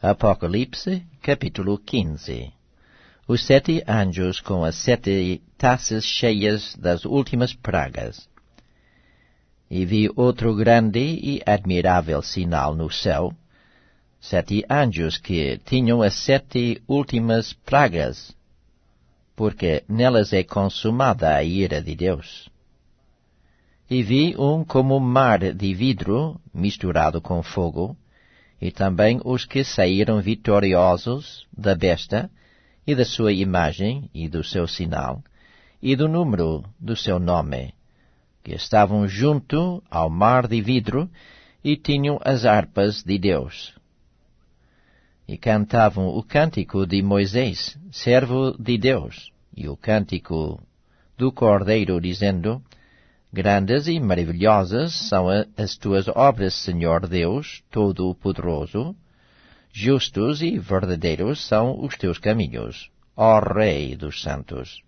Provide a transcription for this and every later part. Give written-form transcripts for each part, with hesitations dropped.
Apocalipse, capítulo 15. Os 7 anjos com as 7 taças cheias das últimas pragas. E vi outro grande e admirável sinal no céu, 7 anjos que tinham as 7 últimas pragas, porque nelas é consumada a ira de Deus. E vi um como mar de vidro misturado com fogo, e também os que saíram vitoriosos da besta, e da sua imagem, e do seu sinal, e do número do seu nome, que estavam junto ao mar de vidro, e tinham as harpas de Deus. E cantavam o cântico de Moisés, servo de Deus, e o cântico do Cordeiro, dizendo: Grandes e maravilhosas são as tuas obras, Senhor Deus Todo-Poderoso. Justos e verdadeiros são os teus caminhos, ó Rei dos santos.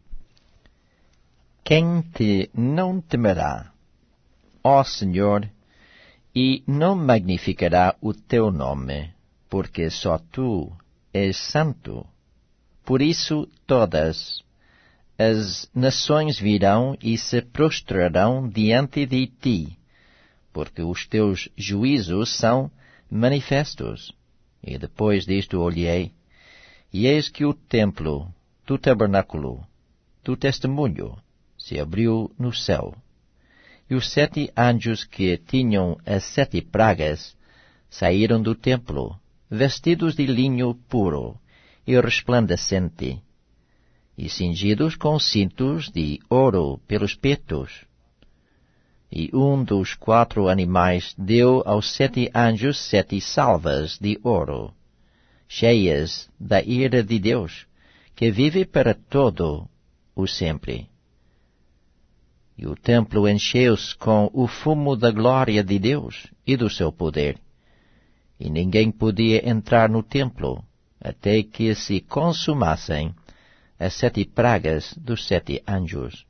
Quem te não temerá, ó Senhor, e não magnificará o teu nome, porque só tu és santo? Por isso todas as nações virão e se prostrarão diante de ti, porque os teus juízos são manifestos. E depois disto olhei, e eis que o templo do tabernáculo do testemunho se abriu no céu. E os 7 anjos que tinham as 7 pragas saíram do templo, vestidos de linho puro e resplandecente, e cingidos com cintos de ouro pelos petos. E um dos 4 animais deu aos 7 anjos 7 salvas de ouro, cheias da ira de Deus, que vive para todo o sempre. E o templo encheu-se com o fumo da glória de Deus e do seu poder, e ninguém podia entrar no templo, até que se consumassem as 7 pragas dos 7 anjos.